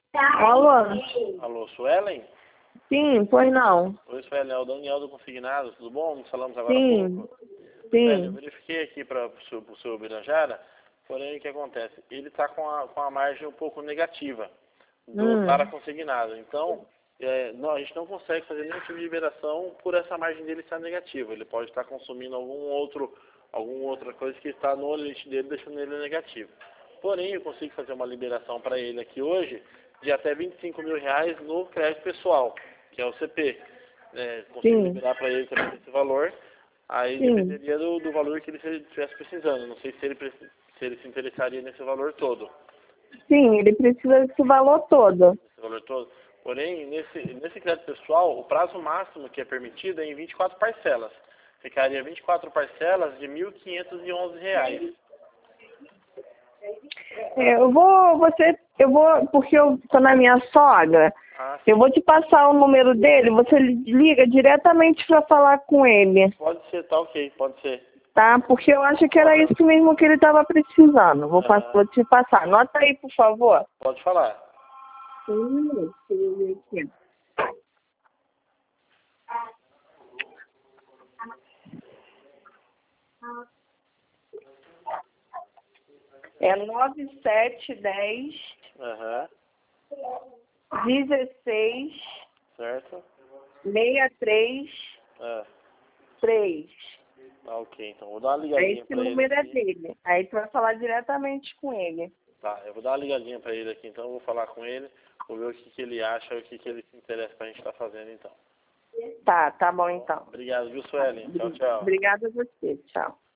Alô? Alô, Suelen? Sim, pois não. Oi, Suelen, é o Daniel do Consignado, tudo bom? Nos falamos agora há Sim, pouco. Suelen, eu sim. verifiquei aqui para o seu Birajara, porém o que acontece? Ele está com a margem um pouco negativa para Hum. consignado. Então, não, a gente não consegue fazer nenhum tipo de liberação por essa margem dele estar negativa. Ele pode estar consumindo alguma outra coisa que está no limite dele, deixando ele negativo. Porém, eu consigo fazer uma liberação para ele aqui hoje de até R$ 25.000 no crédito pessoal, que é o CP. Consigo Sim, liberar para ele também esse valor. Aí sim. dependeria do valor que ele estivesse precisando. Não sei se ele se interessaria nesse valor todo. Sim, ele precisa desse valor todo. Esse valor todo. Porém, nesse crédito pessoal, o prazo máximo que é permitido é em 24 parcelas. Ficaria 24 parcelas de R$ 1.511. Porque eu tô na minha sogra. Ah, Eu sim. vou te passar o número dele, você liga diretamente para falar com ele, Pode ser, tá ok, pode ser. tá? Porque eu acho que era isso mesmo que ele estava precisando. Aham. Vou te passar. Anota aí, por favor. Pode falar. Deixa eu ver aqui. É 9710 Aham. 16 Certo? 63 É. 3. Tá ok, então vou dar uma ligadinha Esse pra ele número é aqui. dele. Aí tu vai falar diretamente com ele. Tá, eu vou dar uma ligadinha pra ele aqui, então eu vou falar com ele, vou ver o que ele acha, o que ele se interessa pra gente estar fazendo então. Tá bom então. Obrigado, viu, Tá. Suelen? Tchau, tchau. Obrigada a você. Tchau.